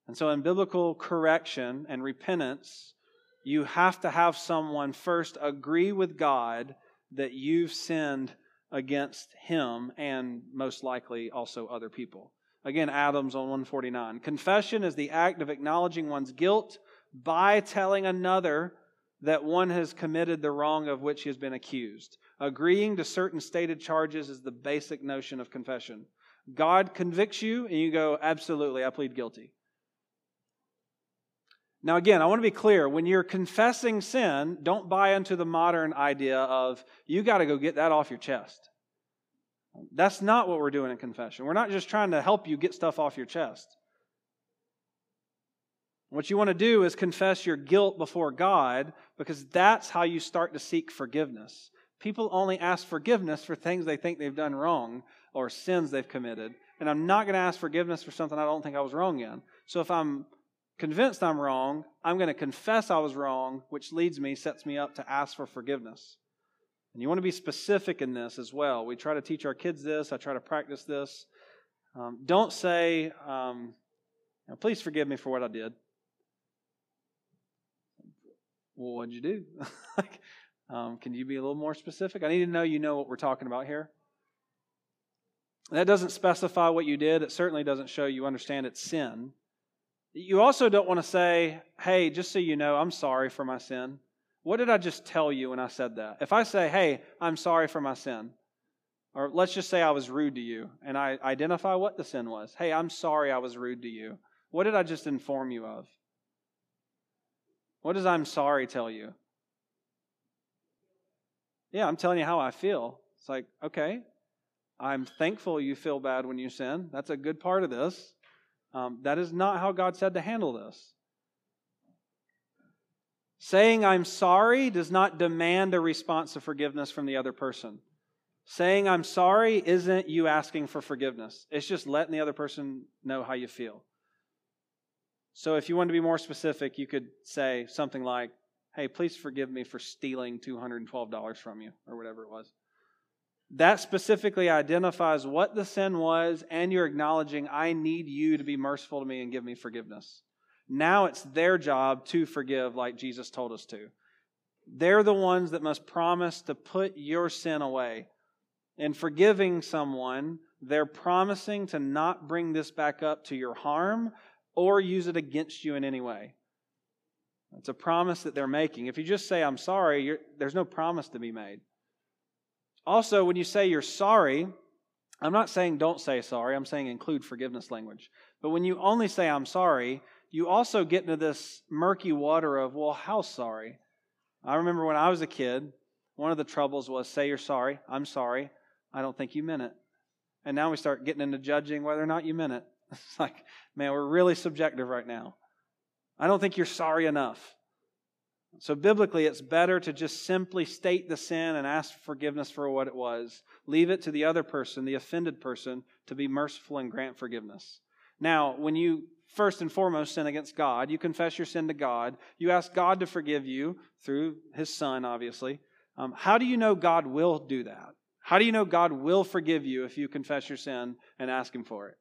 And so in biblical correction and repentance, you have to have someone first agree with God that you've sinned against Him and most likely also other people. Again, Adams on 149. Confession is the act of acknowledging one's guilt by telling another that one has committed the wrong of which he has been accused. Agreeing to certain stated charges is the basic notion of confession. God convicts you and you go, absolutely, I plead guilty. Now again, I want to be clear, when you're confessing sin, don't buy into the modern idea of, you got to go get that off your chest. That's not what we're doing in confession. We're not just trying to help you get stuff off your chest. What you want to do is confess your guilt before God, because that's how you start to seek forgiveness. People only ask forgiveness for things they think they've done wrong or sins they've committed. And I'm not going to ask forgiveness for something I don't think I was wrong in. So if I'm convinced I'm wrong, I'm going to confess I was wrong, which sets me up to ask for forgiveness. And you want to be specific in this as well. We try to teach our kids this. I try to practice this. Don't say, please forgive me for what I did. Well, what'd you do? Can you be a little more specific? I need to know you know what we're talking about here. That doesn't specify what you did. It certainly doesn't show you understand it's sin. You also don't want to say, hey, just so you know, I'm sorry for my sin. What did I just tell you when I said that? If I say, hey, I'm sorry for my sin, or let's just say I was rude to you, and I identify what the sin was. Hey, I'm sorry I was rude to you. What did I just inform you of? What does I'm sorry tell you? Yeah, I'm telling you how I feel. It's like, okay, I'm thankful you feel bad when you sin. That's a good part of this. That is not how God said to handle this. Saying I'm sorry does not demand a response of forgiveness from the other person. Saying I'm sorry isn't you asking for forgiveness. It's just letting the other person know how you feel. So if you want to be more specific, you could say something like, hey, please forgive me for stealing $212 from you, or whatever it was. That specifically identifies what the sin was, and you're acknowledging, I need you to be merciful to me and give me forgiveness. Now it's their job to forgive like Jesus told us to. They're the ones that must promise to put your sin away. In forgiving someone, they're promising to not bring this back up to your harm or use it against you in any way. It's a promise that they're making. If you just say, I'm sorry, there's no promise to be made. Also, when you say you're sorry, I'm not saying don't say sorry. I'm saying include forgiveness language. But when you only say I'm sorry, you also get into this murky water of, well, how sorry? I remember when I was a kid, one of the troubles was say you're sorry. I'm sorry. I don't think you meant it. And now we start getting into judging whether or not you meant it. It's like, man, we're really subjective right now. I don't think you're sorry enough. So biblically, it's better to just simply state the sin and ask forgiveness for what it was. Leave it to the other person, the offended person, to be merciful and grant forgiveness. Now, when you first and foremost sin against God, you confess your sin to God. You ask God to forgive you through His Son, obviously. How do you know God will do that? How do you know God will forgive you if you confess your sin and ask Him for it?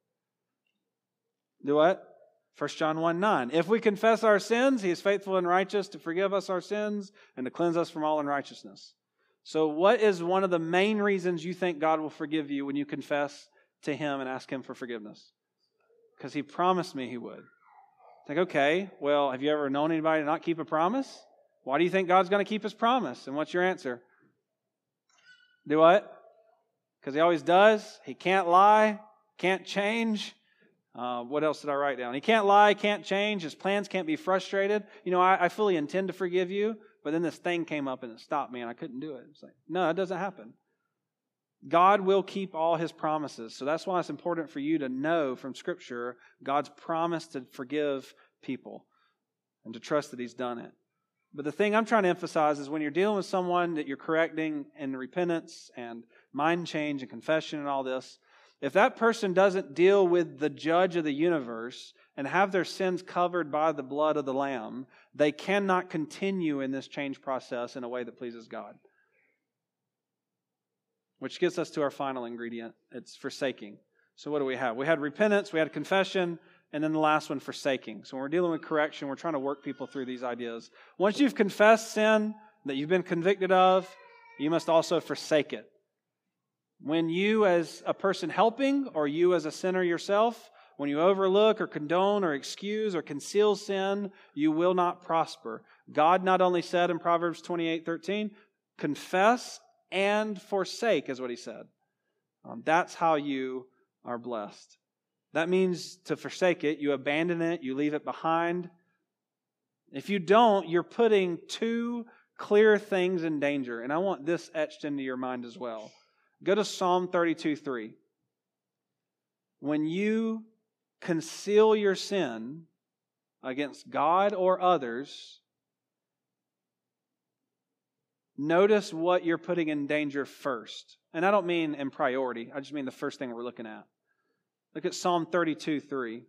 Do what? 1 John 1:9. If we confess our sins, He is faithful and righteous to forgive us our sins and to cleanse us from all unrighteousness. So what is one of the main reasons you think God will forgive you when you confess to Him and ask Him for forgiveness? Because He promised me He would. Think, okay, well, have you ever known anybody to not keep a promise? Why do you think God's going to keep His promise? And what's your answer? Do what? Because He always does. He can't lie, can't change. What else did I write down? He can't lie, can't change. His plans can't be frustrated. You know, I fully intend to forgive you, but then this thing came up and it stopped me and I couldn't do it. It's like, no, that doesn't happen. God will keep all His promises. So that's why it's important for you to know from Scripture God's promise to forgive people and to trust that He's done it. But the thing I'm trying to emphasize is when you're dealing with someone that you're correcting in repentance and mind change and confession and all this, if that person doesn't deal with the judge of the universe and have their sins covered by the blood of the Lamb, they cannot continue in this change process in a way that pleases God. Which gets us to our final ingredient. It's forsaking. So what do we have? We had repentance, we had confession. And then the last one, forsaking. So when we're dealing with correction, we're trying to work people through these ideas. Once you've confessed sin that you've been convicted of, you must also forsake it. When you as a person helping, or you as a sinner yourself, when you overlook or condone or excuse or conceal sin, you will not prosper. God not only said in Proverbs 28:13, confess and forsake is what He said. That's how you are blessed. That means to forsake it, you abandon it, you leave it behind. If you don't, you're putting two clear things in danger. And I want this etched into your mind as well. Go to Psalm 32:3. When you conceal your sin against God or others, notice what you're putting in danger first. And I don't mean in priority. I just mean the first thing we're looking at. Look at Psalm 32:3.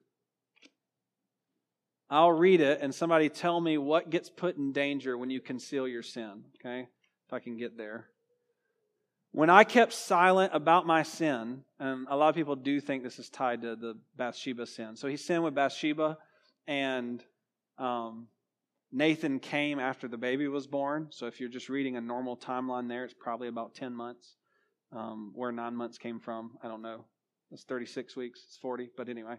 I'll read it and somebody tell me what gets put in danger when you conceal your sin. Okay? If I can get there. When I kept silent about my sin, and a lot of people do think this is tied to the Bathsheba sin. So he sinned with Bathsheba, and Nathan came after the baby was born. So if you're just reading a normal timeline there, it's probably about 10 months. Where 9 months came from, I don't know. It's 36 weeks. It's 40. But anyway.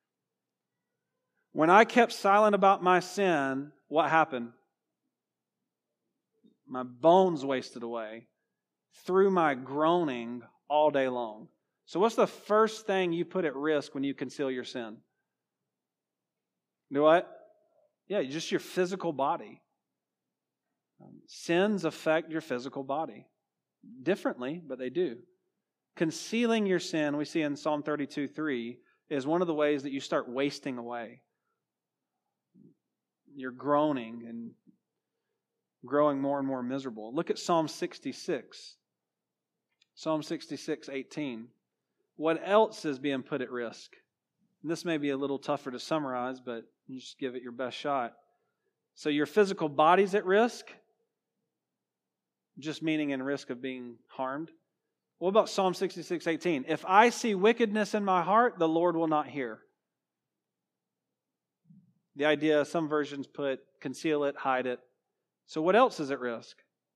When I kept silent about my sin, what happened? My bones wasted away through my groaning all day long. So what's the first thing you put at risk when you conceal your sin? Do what? Yeah, just your physical body. Sins affect your physical body. Differently, but they do. Concealing your sin, we see in Psalm 32:3, is one of the ways that you start wasting away. You're groaning and growing more and more miserable. Look at Psalm 66. Psalm 66:18. What else is being put at risk? And this may be a little tougher to summarize, but you just give it your best shot. So your physical body's at risk, just meaning in risk of being harmed. What about Psalm 66:18? If I see wickedness in my heart, the Lord will not hear. The idea, some versions put conceal it, hide it. So what else is at risk?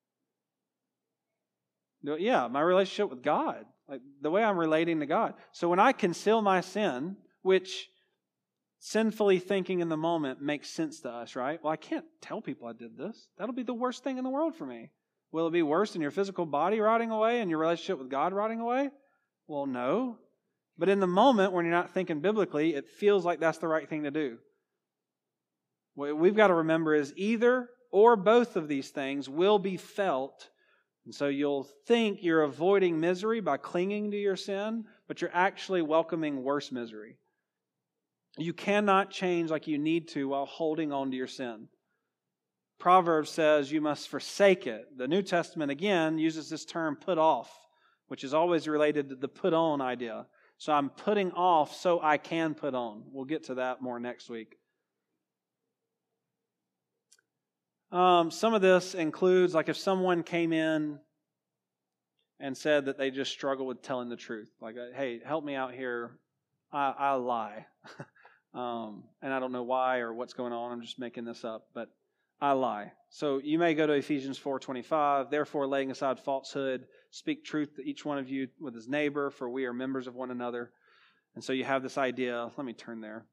Yeah, my relationship with God. Like the way I'm relating to God. So when I conceal my sin, which sinfully thinking in the moment makes sense to us, right? Well, I can't tell people I did this. That'll be the worst thing in the world for me. Will it be worse than your physical body rotting away and your relationship with God rotting away? Well, no. But in the moment when you're not thinking biblically, it feels like that's the right thing to do. What we've got to remember is either or both of these things will be felt. And so you'll think you're avoiding misery by clinging to your sin, but you're actually welcoming worse misery. You cannot change like you need to while holding on to your sin. Proverbs says you must forsake it. The New Testament, again, uses this term put off, which is always related to the put on idea. So I'm putting off so I can put on. We'll get to that more next week. Some of this includes, like if someone came in and said that they just struggle with telling the truth. Like, hey, help me out here. I lie. And I don't know why or what's going on. I'm just making this up. But I lie. So you may go to Ephesians 4:25. Therefore, laying aside falsehood, speak truth to each one of you with his neighbor, for we are members of one another. And so you have this idea. Let me turn there.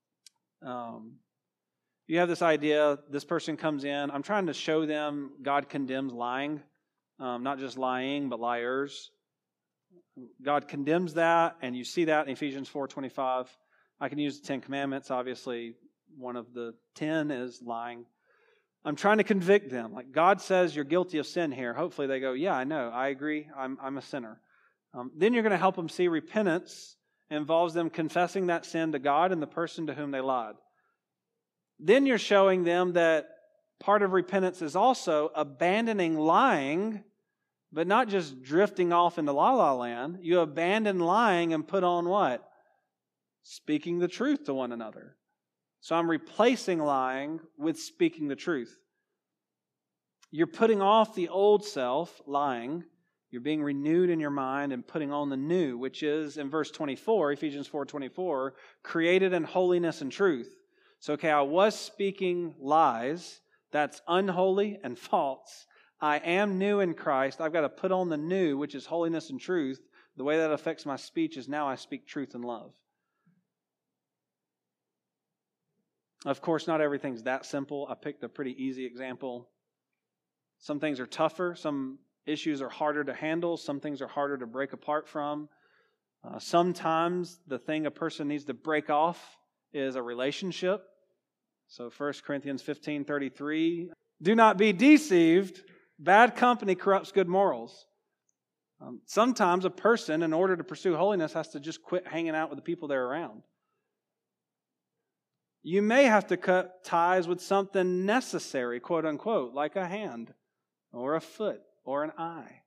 You have this idea, this person comes in. I'm trying to show them God condemns lying. Not just lying, but liars. God condemns that, and you see that in Ephesians 4:25. I can use the 10 Commandments. Obviously, one of the 10 is lying. I'm trying to convict them. Like God says you're guilty of sin here. Hopefully they go, yeah, I know. I agree. I'm a sinner. Then you're going to help them see repentance involves them confessing that sin to God and the person to whom they lied. Then you're showing them that part of repentance is also abandoning lying, but not just drifting off into la-la land. You abandon lying and put on what? Speaking the truth to one another. So I'm replacing lying with speaking the truth. You're putting off the old self, lying, You're being renewed in your mind and putting on the new, which is, in verse 24, Ephesians 4:24, created in holiness and truth. So, okay, I was speaking lies. That's unholy and false. I am new in Christ. I've got to put on the new, which is holiness and truth. The way that affects my speech is now I speak truth and love. Of course, not everything's that simple. I picked a pretty easy example. Some things are tougher. Some issues are harder to handle. Some things are harder to break apart from. Sometimes the thing a person needs to break off is a relationship. So 1 Corinthians 15:33, do not be deceived. Bad company corrupts good morals. Sometimes a person, in order to pursue holiness, has to just quit hanging out with the people they're around. You may have to cut ties with something necessary, quote unquote, like a hand or a foot or an eye.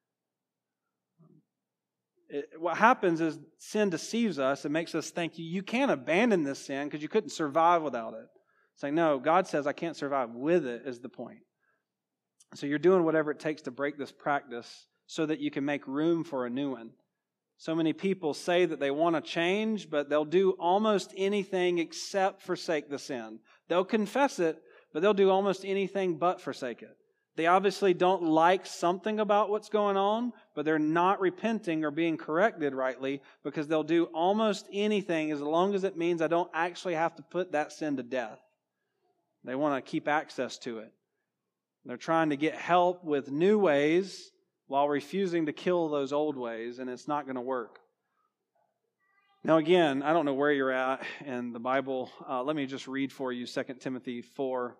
What happens is sin deceives us and makes us think you can't abandon this sin because you couldn't survive without it. It's like, no, God says I can't survive with it is the point. So you're doing whatever it takes to break this practice so that you can make room for a new one. So many people say that they want to change, but they'll do almost anything except forsake the sin. They'll confess it, but they'll do almost anything but forsake it. They obviously don't like something about what's going on, but they're not repenting or being corrected rightly because they'll do almost anything as long as it means I don't actually have to put that sin to death. They want to keep access to it. They're trying to get help with new ways while refusing to kill those old ways, and it's not going to work. Now again, I don't know where you're at in the Bible. Let me just read for you 2 Timothy 4.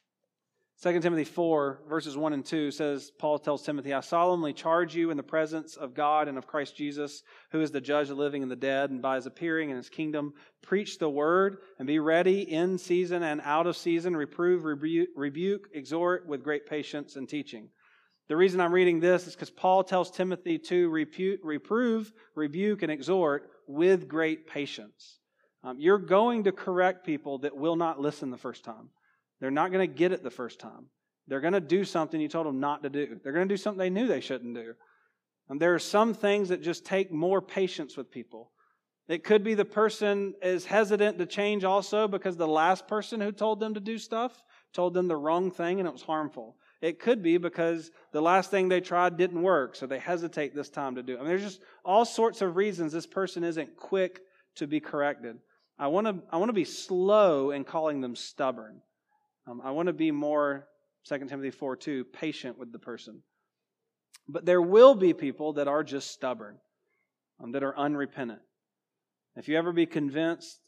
2 Timothy 4, verses 1 and 2 says, Paul tells Timothy, I solemnly charge you in the presence of God and of Christ Jesus, who is the judge of the living and the dead, and by his appearing in his kingdom, preach the word and be ready in season and out of season, reprove, rebuke, exhort with great patience and teaching. The reason I'm reading this is because Paul tells Timothy to reprove, rebuke, and exhort with great patience. You're going to correct people that will not listen the first time. They're not going to get it the first time. They're going to do something you told them not to do. They're going to do something they knew they shouldn't do. And there are some things that just take more patience with people. It could be the person is hesitant to change also because the last person who told them to do stuff told them the wrong thing and it was harmful. It could be because the last thing they tried didn't work, so they hesitate this time to do it. I mean, there's just all sorts of reasons this person isn't quick to be corrected. I want to be slow in calling them stubborn. I want to be more, 2 Timothy 4:2, patient with the person. But there will be people that are just stubborn, that are unrepentant. If you ever become convinced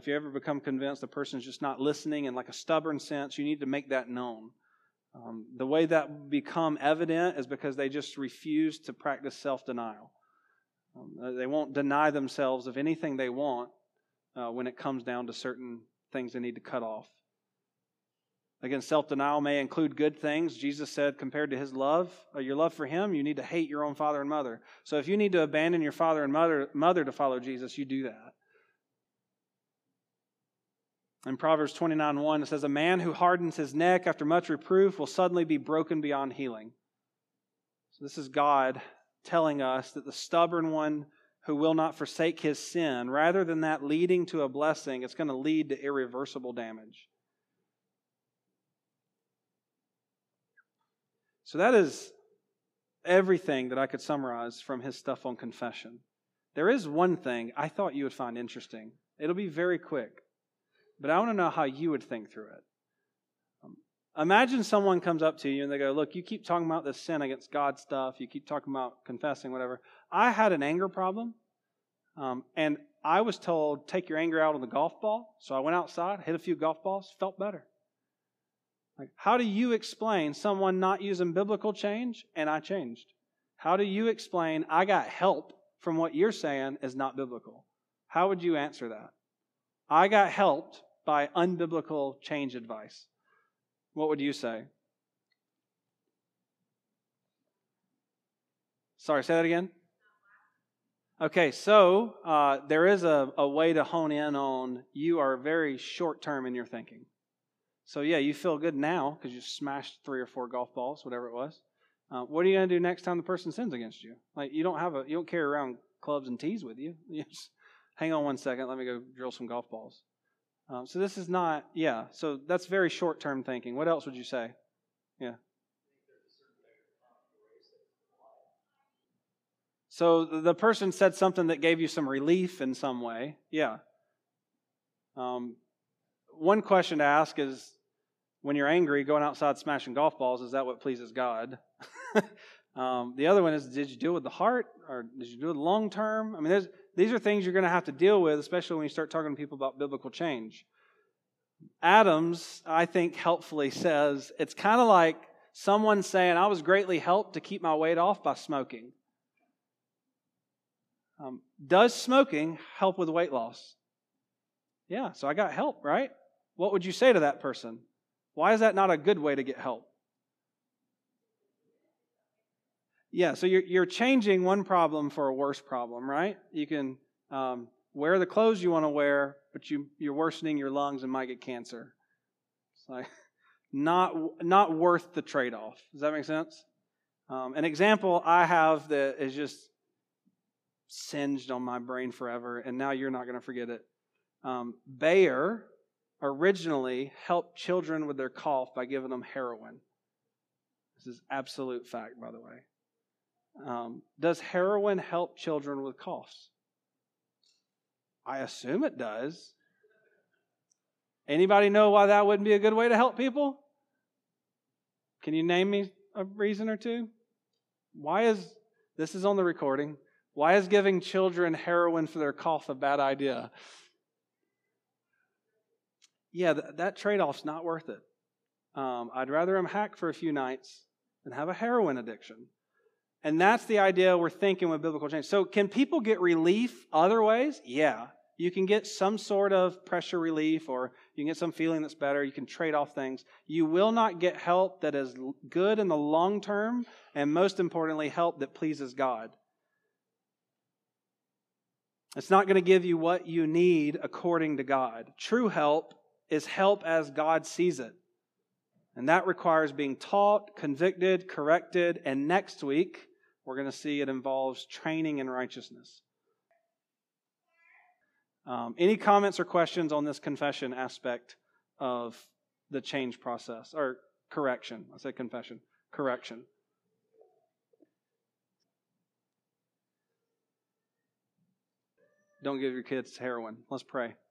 a person's just not listening in like a stubborn sense, you need to make that known. The way that will become evident is because they just refuse to practice self-denial. They won't deny themselves of anything they want when it comes down to certain things they need to cut off. Again, self-denial may include good things. Jesus said, compared to His love, your love for Him, you need to hate your own father and mother. So if you need to abandon your father and mother to follow Jesus, you do that. In Proverbs 29:1, it says, a man who hardens his neck after much reproof will suddenly be broken beyond healing. So this is God telling us that the stubborn one who will not forsake his sin, rather than that leading to a blessing, it's going to lead to irreversible damage. So that is everything that I could summarize from his stuff on confession. There is one thing I thought you would find interesting. It'll be very quick, but I want to know how you would think through it. Imagine someone comes up to you and they go, look, you keep talking about this sin against God stuff. You keep talking about confessing, whatever. I had an anger problem, and I was told, take your anger out on the golf ball. So I went outside, hit a few golf balls, felt better. How do you explain someone not using biblical change and I changed? How do you explain I got help from what you're saying is not biblical? How would you answer that? I got helped by unbiblical change advice. What would you say? Sorry, say that again? Okay, so there is a way to hone in on you are very short-term in your thinking. So yeah, you feel good now because you smashed 3 or 4 golf balls, whatever it was. What are you going to do next time the person sins against you? Like you don't carry around clubs and tees with you. You just, hang on one second, let me go drill some golf balls. So this is not, so that's very short-term thinking. What else would you say? Yeah. So the person said something that gave you some relief in some way. Yeah. One question to ask is, when you're angry, going outside smashing golf balls, is that what pleases God? The other one is, did you deal with the heart, or did you do it long term? I mean, these are things you're going to have to deal with, especially when you start talking to people about biblical change. Adams, I think, helpfully says, it's kind of like someone saying, I was greatly helped to keep my weight off by smoking. Does smoking help with weight loss? Yeah, so I got help, right? What would you say to that person? Why is that not a good way to get help? Yeah, so you're changing one problem for a worse problem, right? You can wear the clothes you want to wear, but you're worsening your lungs and might get cancer. It's like not worth the trade-off. Does that make sense? An example I have that is just singed on my brain forever, and now you're not going to forget it. Bayer originally helped children with their cough by giving them heroin. This is absolute fact, by the way. Does heroin help children with coughs? I assume it does. Anybody know why that wouldn't be a good way to help people? Can you name me a reason or two? This is on the recording, why is giving children heroin for their cough a bad idea? Yeah, that trade-off's not worth it. I'd rather them hack for a few nights than have a heroin addiction. And that's the idea we're thinking with biblical change. So can people get relief other ways? Yeah. You can get some sort of pressure relief, or you can get some feeling that's better. You can trade off things. You will not get help that is good in the long term, and most importantly, help that pleases God. It's not going to give you what you need according to God. True help is help as God sees it. And that requires being taught, convicted, corrected, and next week, we're going to see it involves training in righteousness. Any comments or questions on this confession aspect of the change process? Or correction. I said confession. Correction. Don't give your kids heroin. Let's pray.